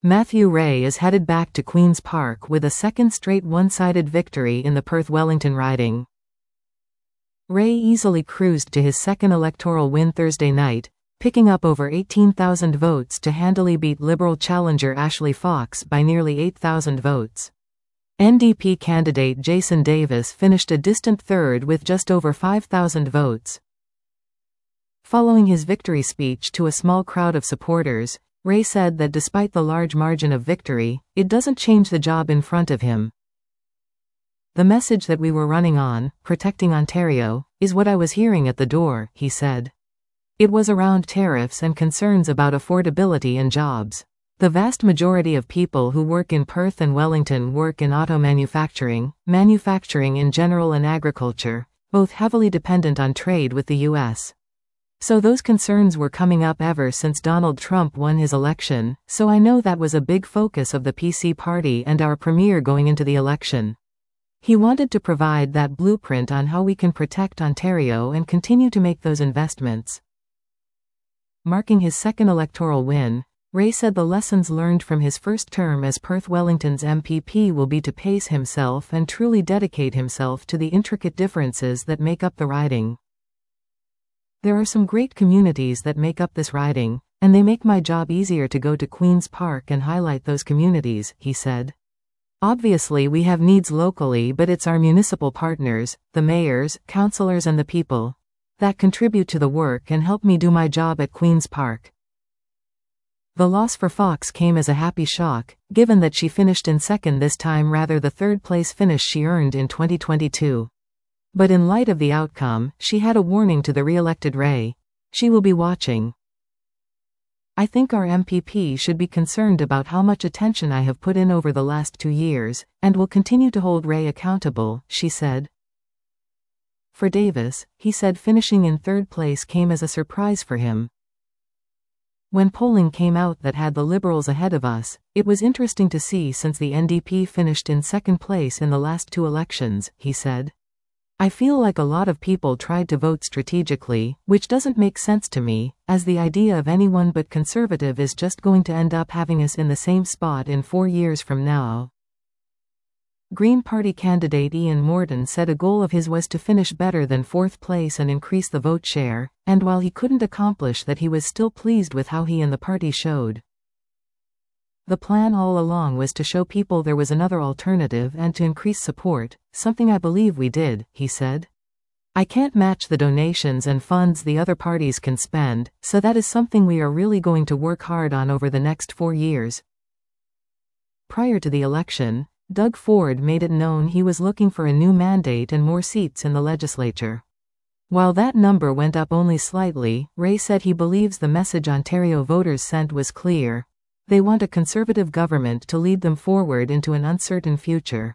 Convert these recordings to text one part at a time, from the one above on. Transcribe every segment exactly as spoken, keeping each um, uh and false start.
Matthew Ray is headed back to Queen's Park with a second straight one-sided victory in the Perth-Wellington riding. Ray easily cruised to his second electoral win Thursday night, picking up over eighteen thousand votes to handily beat Liberal challenger Ashley Fox by nearly eight thousand votes. N D P candidate Jason Davis finished a distant third with just over five thousand votes. Following his victory speech to a small crowd of supporters, Ray said that despite the large margin of victory, it doesn't change the job in front of him. "The message that we were running on, protecting Ontario, is what I was hearing at the door," he said. It was around tariffs and concerns about affordability and jobs. The vast majority of people who work in Perth and Wellington work in auto manufacturing, manufacturing in general and agriculture, both heavily dependent on trade with the U S. So those concerns were coming up ever since Donald Trump won his election, so I know that was a big focus of the P C party and our premier going into the election. He wanted to provide that blueprint on how we can protect Ontario and continue to make those investments. Marking his second electoral win, Ray said the lessons learned from his first term as Perth-Wellington's M P P will be to pace himself and truly dedicate himself to the intricate differences that make up the riding. "There are some great communities that make up this riding, and they make my job easier to go to Queen's Park and highlight those communities," he said. "Obviously we have needs locally, but it's our municipal partners, the mayors, councillors and the people, that contribute to the work and help me do my job at Queen's Park." The loss for Fox came as a happy shock, given that she finished in second this time rather the third-place finish she earned in twenty twenty-two. But in light of the outcome, she had a warning to the re-elected Ray. She will be watching. "I think our M P P should be concerned about how much attention I have put in over the last two years, and will continue to hold Ray accountable," she said. For Davis, he said finishing in third place came as a surprise for him. "When polling came out that had the Liberals ahead of us, it was interesting to see since the N D P finished in second place in the last two elections," he said. "I feel like a lot of people tried to vote strategically, which doesn't make sense to me, as the idea of anyone but Conservative is just going to end up having us in the same spot in four years from now." Green Party candidate Ian Morton said a goal of his was to finish better than fourth place and increase the vote share, and while he couldn't accomplish that, he was still pleased with how he and the party showed. "The plan all along was to show people there was another alternative and to increase support, something I believe we did," he said. "I can't match the donations and funds the other parties can spend, so that is something we are really going to work hard on over the next four years." Prior to the election, Doug Ford made it known he was looking for a new mandate and more seats in the legislature. While that number went up only slightly, Ray said he believes the message Ontario voters sent was clear. They want a Conservative government to lead them forward into an uncertain future.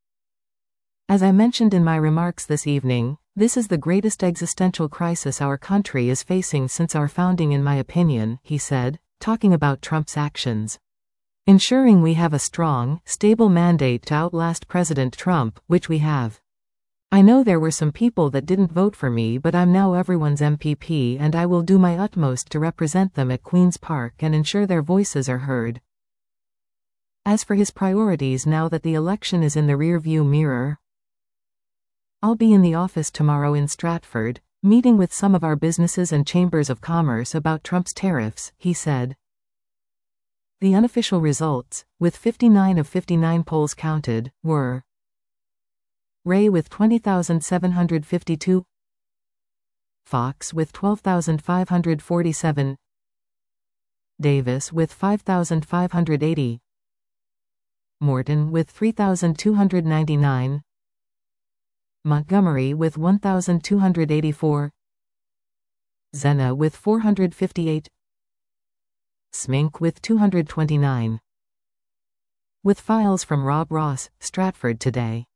"As I mentioned in my remarks this evening, this is the greatest existential crisis our country is facing since our founding, in my opinion," he said, talking about Trump's actions. "Ensuring we have a strong, stable mandate to outlast President Trump, which we have. I know there were some people that didn't vote for me, but I'm now everyone's M P P and I will do my utmost to represent them at Queen's Park and ensure their voices are heard." As for his priorities now that the election is in the rearview mirror, "I'll be in the office tomorrow in Stratford, meeting with some of our businesses and chambers of commerce about Trump's tariffs," he said. The unofficial results, with fifty-nine of fifty-nine polls counted, were Ray with twenty thousand seven hundred fifty-two, Fox with twelve thousand five hundred forty-seven, Davis with five thousand five hundred eighty, Morton with three thousand two hundred ninety-nine, Montgomery with one thousand two hundred eighty-four, Zena with four hundred fifty-eight, Smink with two hundred twenty-nine. With files from Rob Ross, Stratford Today.